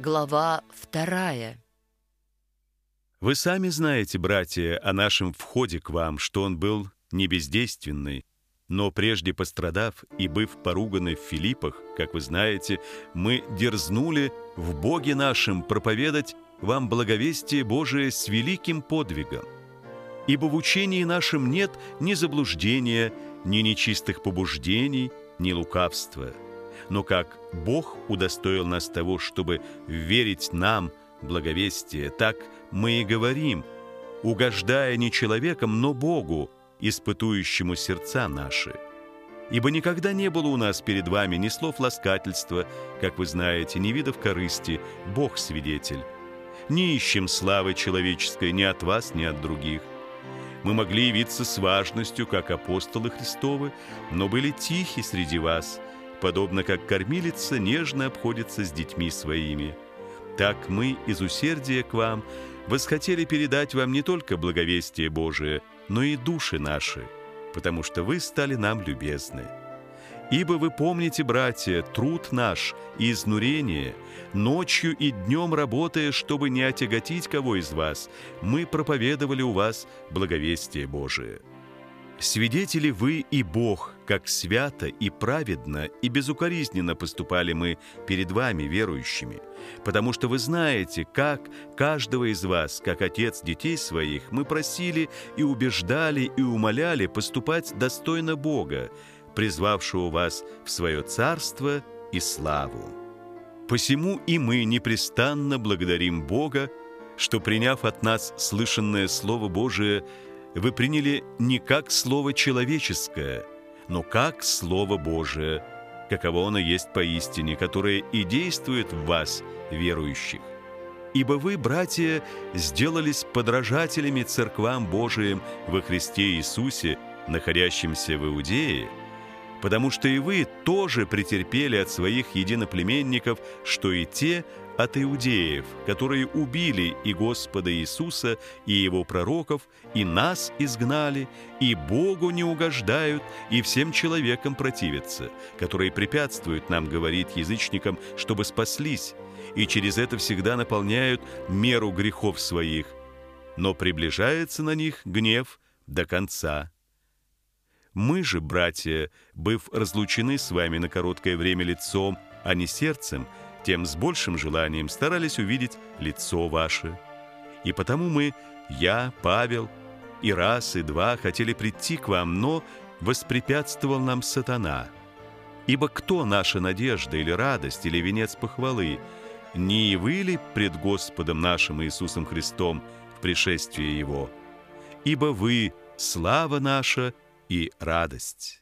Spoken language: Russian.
Глава 2. Вы сами знаете, братья, о нашем входе к вам, что он был не бездейственный, но прежде пострадав и быв поруганы в Филиппах, как вы знаете, мы дерзнули в Боге нашем проповедать вам благовестие Божие с великим подвигом. Ибо в учении нашем нет ни заблуждения, ни нечистых побуждений, ни лукавства. Но как Бог удостоил нас того, чтобы верить нам благовестие, так мы и говорим, угождая не человеком, но Богу, испытующему сердца наши. Ибо никогда не было у нас перед вами ни слов ласкательства, как вы знаете, ни видов корысти, Бог свидетель. Не ищем славы человеческой ни от вас, ни от других. Мы могли явиться с важностью, как апостолы Христовы, но были тихи среди вас, подобно как кормилица нежно обходится с детьми своими. Так мы из усердия к вам восхотели передать вам не только благовестие Божие, но и души наши, потому что вы стали нам любезны. Ибо вы помните, братья, труд наш и изнурение, ночью и днем работая, чтобы не отяготить кого из вас, мы проповедовали у вас благовестие Божие. Свидетели вы и Бог, как свято и праведно и безукоризненно поступали мы перед вами, верующими, потому что вы знаете, как каждого из вас, как отец детей своих, мы просили и убеждали и умоляли поступать достойно Бога, призвавшего вас в свое царство и славу. Посему и мы непрестанно благодарим Бога, что, приняв от нас слышанное Слово Божие, вы приняли не как слово человеческое, но как Слово Божие, каково оно есть поистине, которое и действует в вас, верующих. Ибо вы, братья, сделались подражателями церквам Божиим во Христе Иисусе, находящимся в Иудее, потому что и вы тоже претерпели от своих единоплеменников, что и те от иудеев, которые убили и Господа Иисуса, и Его пророков, и нас изгнали, и Богу не угождают, и всем человекам противятся, которые препятствуют нам говорить язычникам, чтобы спаслись, и через это всегда наполняют меру грехов своих, но приближается на них гнев до конца. Мы же, братья, быв разлучены с вами на короткое время лицом, а не сердцем, тем с большим желанием старались увидеть лицо ваше. И потому мы, я, Павел, и раз, и два хотели прийти к вам, но воспрепятствовал нам сатана. Ибо кто наша надежда, или радость, или венец похвалы? Не вы ли пред Господом нашим Иисусом Христом в пришествии Его? Ибо вы — слава наша и радость.